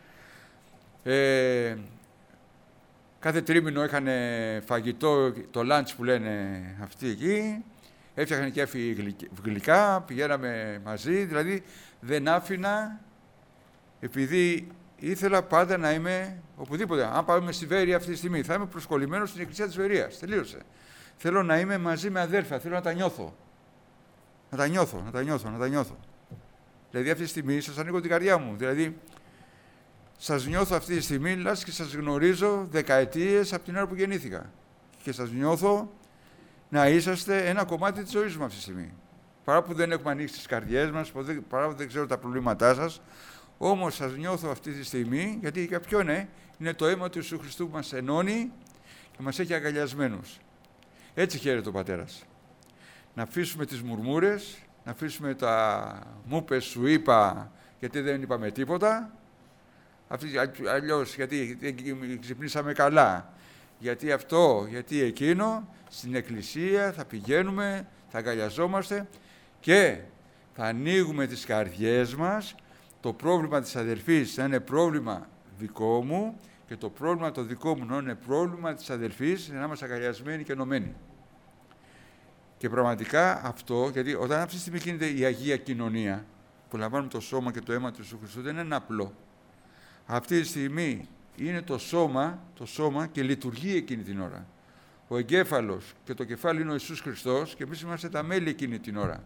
Speaker 1: Κάθε τρίμηνο είχαν φαγητό, το lunch που λένε αυτοί εκεί, έφτιαχναν και έφη γλυκά, πηγαίναμε μαζί, δηλαδή δεν άφηνα, επειδή ήθελα πάντα να είμαι οπουδήποτε. Αν πάμε στη Βέρεια αυτή τη στιγμή, θα είμαι προσκολλημένος στην εκκλησία της Βερίας. Τελείωσε. Θέλω να είμαι μαζί με αδέρφια, θέλω να τα νιώθω. Να τα νιώθω. Δηλαδή αυτή τη στιγμή σας ανοίγω την καρδιά μου. Δηλαδή σας νιώθω αυτή τη στιγμή, λες και σας γνωρίζω δεκαετίες από την ώρα που γεννήθηκα. Και σας νιώθω να είσαστε ένα κομμάτι της ζωής μου αυτή τη στιγμή. Παρά που δεν έχουμε ανοίξει τις καρδιές μας, παρά που δεν ξέρω τα προβλήματά σας, όμως σας νιώθω αυτή τη στιγμή, γιατί για ποιον είναι το αίμα του Ιησού Χριστού που μας ενώνει και μας έχει αγκαλιασμένους. Έτσι χαίρεται ο Πατέρας. Να αφήσουμε τις μουρμούρες, να αφήσουμε τα μου πες, σου είπα, γιατί δεν είπαμε τίποτα, αλλιώς γιατί ξυπνήσαμε καλά, γιατί αυτό, γιατί εκείνο, στην Εκκλησία θα πηγαίνουμε, θα αγκαλιαζόμαστε και θα ανοίγουμε τις καρδιές μας. Το πρόβλημα της αδελφής θα είναι πρόβλημα δικό μου και το πρόβλημα το δικό μου να είναι πρόβλημα της αδελφής, να είμαστε αγκαλιασμένοι και ενωμένοι. Και πραγματικά αυτό, γιατί όταν αυτή τη στιγμή γίνεται η Αγία Κοινωνία, που λαμβάνουμε το σώμα και το αίμα του Ιησού Χριστού, δεν είναι απλό. Αυτή τη στιγμή είναι το σώμα και λειτουργεί εκείνη την ώρα. Ο εγκέφαλος και το κεφάλι είναι ο Ιησούς Χριστός και εμείς είμαστε τα μέλη εκείνη την ώρα.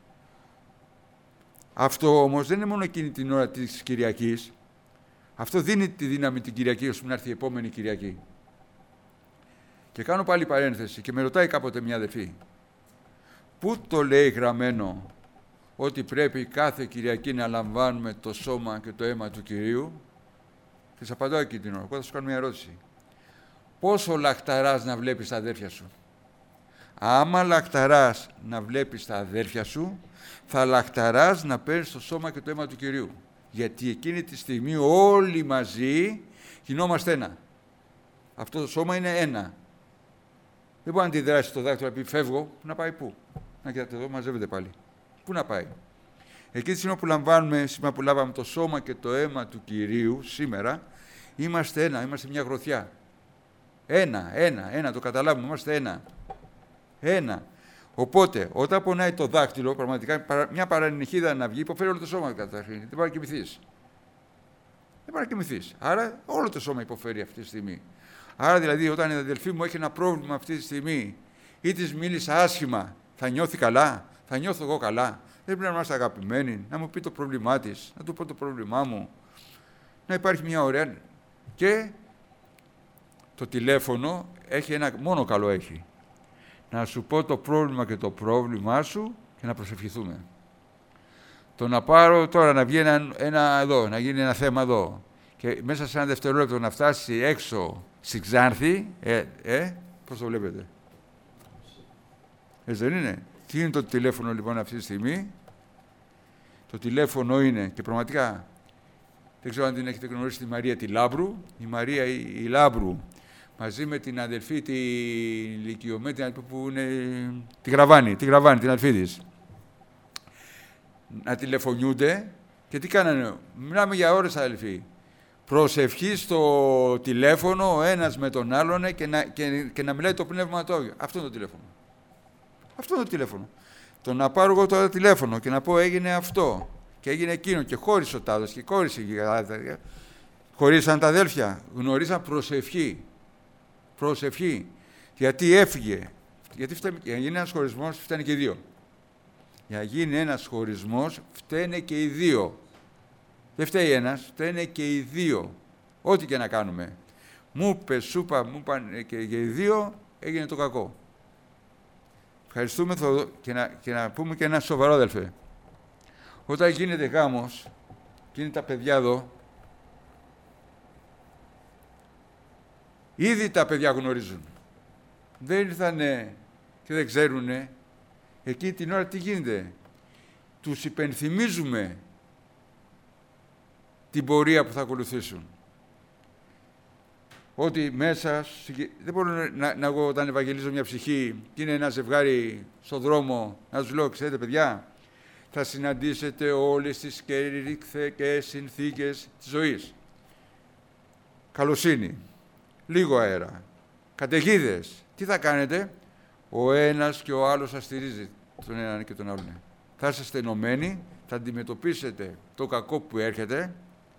Speaker 1: Αυτό όμως δεν είναι μόνο εκείνη την ώρα της Κυριακής. Αυτό δίνει τη δύναμη την Κυριακή, ώστε να έρθει η επόμενη Κυριακή. Και κάνω πάλι παρένθεση και με ρωτάει κάποτε μια αδελφή. Πού το λέει γραμμένο ότι πρέπει κάθε Κυριακή να λαμβάνουμε το σώμα και το αίμα του Κυρίου? Και σας απαντάω εκείνη την ώρα. Εγώ θα σου κάνω μια ερώτηση. Πόσο λαχταράς να βλέπεις τα αδέρφια σου? Άμα λαχταράς να βλέπεις τα αδέρφια σου, θα λαχταράς να παίρνεις το σώμα και το αίμα του Κυρίου. Γιατί εκείνη τη στιγμή όλοι μαζί γινόμαστε ένα. Αυτό το σώμα είναι ένα. Δεν μπορεί να αντιδράσει το δάκτυλο να πει φεύγω, να πάει πού? Να κοιτάτε εδώ, μαζεύεται πάλι. Πού να πάει? Εκείνη τη στιγμή που λαμβάνουμε, σήμερα που λάβαμε το σώμα και το αίμα του Κυρίου, σήμερα, είμαστε ένα, είμαστε μια γροθιά. Ένα, το καταλάβουμε, είμαστε ένα. Ένα. Οπότε, όταν πονάει το δάκτυλο, πραγματικά μια παρανυχίδα να βγει, υποφέρει όλο το σώμα καταρχήν. Δεν μπορεί να κοιμηθείς. Δεν μπορεί να κοιμηθείς. Άρα, όλο το σώμα υποφέρει αυτή τη στιγμή. Άρα, δηλαδή, όταν η αδελφή μου έχει ένα πρόβλημα αυτή τη στιγμή ή της μίλησα άσχημα, θα νιώθει καλά, θα νιώθω εγώ καλά. Δεν πρέπει να είμαστε αγαπημένοι, να μου πει το πρόβλημά της, να του πω το πρόβλημά μου. Να υπάρχει μια ωραία. Και το τηλέφωνο έχει ένα μόνο καλό έχει. Να σου πω το πρόβλημα και το πρόβλημά σου και να προσευχηθούμε. Το να πάρω τώρα να βγει ένα εδώ, να γίνει ένα θέμα εδώ και μέσα σε ένα δευτερόλεπτο να φτάσει έξω στη Ξάνθη, πώς το βλέπετε? Έτσι δεν είναι? Τι είναι το τηλέφωνο λοιπόν αυτή τη στιγμή? Το τηλέφωνο είναι, και πραγματικά δεν ξέρω αν την έχετε γνωρίσει, τη Μαρία τη Λάμπρου. Η Μαρία η Λάμπρου μαζί με την αδελφή τη ηλικιωμένη που είναι τη Γραβάνη, την αδελφή της. Να τηλεφωνιούνται και τι κάνανε? Μιλάμε για ώρες αδελφοί. Προσευχή στο τηλέφωνο ο ένας με τον άλλον και να μιλάει το Πνεύμα το Άγιο. Αυτό είναι το τηλέφωνο. Αυτό είναι το τηλέφωνο. Το να πάρω εγώ το τηλέφωνο και να πω έγινε αυτό και έγινε εκείνο και χώρισε ο τάδος και χώρισε η αδέλφια. Χωρίσαν τα αδέλφια. Γνωρίσαν προσευχή. Προσευχή. Γιατί έφυγε. Γιατί για να γίνει ένας χωρισμός φταίνε και οι δύο. Για να γίνει ένας χωρισμός φταίνε και οι δύο. Δεν φταίει ένας, φταίνε και οι δύο. Ό,τι και να κάνουμε. Μου πες, σου είπα, μου πάνε και οι δύο, έγινε το κακό. Ευχαριστούμε και να πούμε και ένα σοβαρό αδελφέ. Όταν γίνεται γάμος, και είναι τα παιδιά εδώ, ήδη τα παιδιά γνωρίζουν. Δεν ήρθανε και δεν ξέρουνε. Εκείνη την ώρα τι γίνεται? Τους υπενθυμίζουμε την πορεία που θα ακολουθήσουν. Ότι μέσα, δεν μπορώ να εγώ όταν ευαγγελίζω μια ψυχή και είναι ένα ζευγάρι στον δρόμο, να τους λέω, ξέρετε παιδιά, θα συναντήσετε όλες τις καιρικές συνθήκες της ζωής. Καλοσύνη, λίγο αέρα, καταιγίδες. Τι θα κάνετε? Ο ένας και ο άλλος θα στηρίζει τον έναν και τον άλλον. Θα είσαστε ενωμένοι, θα αντιμετωπίσετε το κακό που έρχεται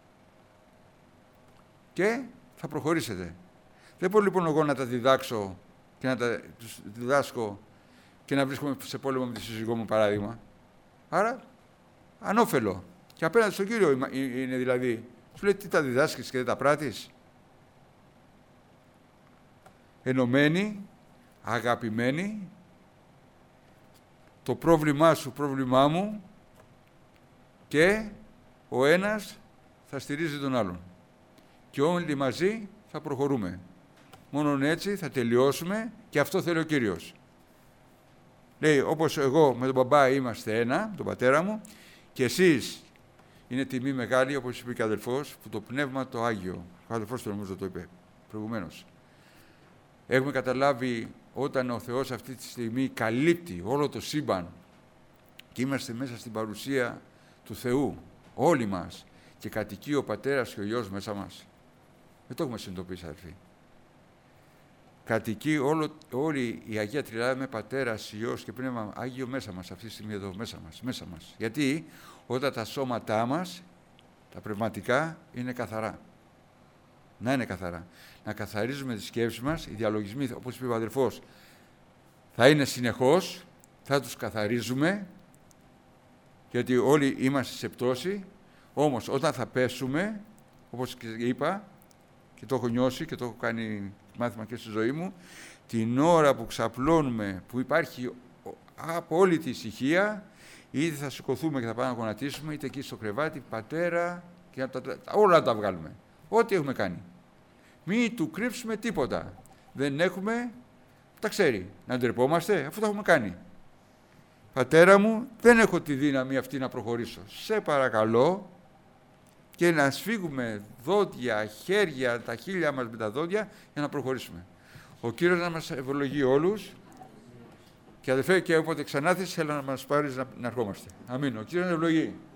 Speaker 1: και θα προχωρήσετε. Δεν μπορώ λοιπόν εγώ να τα διδάξω και να τα διδάσκω και να βρίσκομαι σε πόλεμο με τη σύζυγό μου, παράδειγμα. Άρα, ανώφελο. Και απέναντι στον Κύριο είναι δηλαδή. Σου λέει τι τα διδάσκεις και δεν τα πράττεις? Ενωμένοι, αγαπημένοι το πρόβλημά σου, πρόβλημά μου, και ο ένας θα στηρίζει τον άλλον. Και όλοι μαζί θα προχωρούμε. Μόνον έτσι θα τελειώσουμε και αυτό θέλει ο Κύριος. Λέει, όπως εγώ με τον μπαμπά είμαστε ένα, τον πατέρα μου, και εσείς είναι τιμή μεγάλη, όπως είπε και ο αδελφός, που το Πνεύμα το Άγιο, ο αδελφός του νομίζω το είπε προηγουμένως. Έχουμε καταλάβει όταν ο Θεός αυτή τη στιγμή καλύπτει όλο το σύμπαν και είμαστε μέσα στην παρουσία του Θεού, όλοι μας, και κατοικεί ο Πατέρας και ο Υιός μέσα μας. Δεν το έχουμε συνειδητοποιήσει, αδελφοί. Κατοικεί όλη η Αγία Τριάδα με Πατέρας, Υιός και Πνεύμα Άγιο μέσα μας, αυτή τη στιγμή εδώ μέσα μας. Γιατί όταν τα σώματά μας, τα πνευματικά, είναι καθαρά. Να είναι καθαρά. Να καθαρίζουμε τις σκέψεις μας, οι διαλογισμοί, όπως είπε ο αδελφός, θα είναι συνεχώς, θα τους καθαρίζουμε, γιατί όλοι είμαστε σε πτώση, όμως όταν θα πέσουμε, όπως είπα, και το έχω νιώσει και το έχω κάνει μάθημα και στη ζωή μου, την ώρα που ξαπλώνουμε, που υπάρχει απόλυτη ησυχία, είτε θα σηκωθούμε και θα πάμε να γονατίσουμε, είτε εκεί στο κρεβάτι, Πατέρα, και όλα να τα βγάλουμε. Ό,τι έχουμε κάνει. Μην του κρύψουμε τίποτα. Δεν έχουμε, τα ξέρει. Να ντρεπόμαστε, αφού τα έχουμε κάνει. Πατέρα μου, δεν έχω τη δύναμη αυτή να προχωρήσω. Σε παρακαλώ, και να σφίγγουμε δόντια, χέρια, τα χείλια μας με τα δόντια για να προχωρήσουμε. Ο Κύριος να μας ευλογεί όλους, και αδελφέ, και όποτε ξανάθεις, έλα να μας πάρεις να ερχόμαστε. Αμήν. Ο Κύριος να ευλογεί.